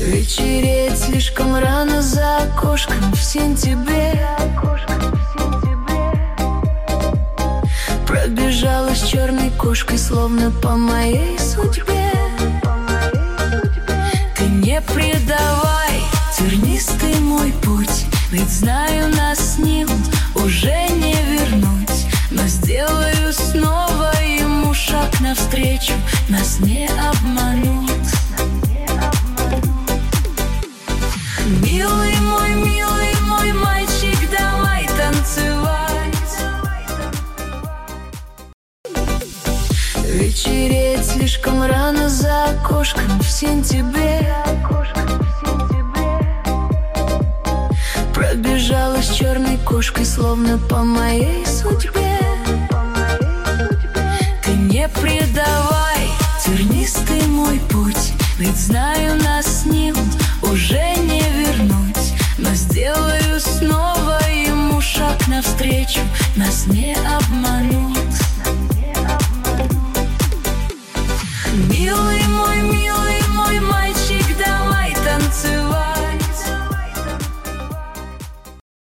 Вечереет слишком рано за окошком в сентябре. Пробежалась черной кошкой, словно по моей судьбе. Ты не предавай, тернистый мой путь, ведь знаю, нас с ним уже не вернуть. Но сделаю снова ему шаг навстречу, нас не обмануть. Милый мой мальчик, давай танцевать. Вечереет слишком рано за окошком в сентябре. Пробежалась черной кошкой, словно по моей судьбе. Ты не предавай, тернистый мой путь, ведь знаю, нас с ним уже не вернуть. Но сделаю снова ему шаг навстречу, нас не обмануть.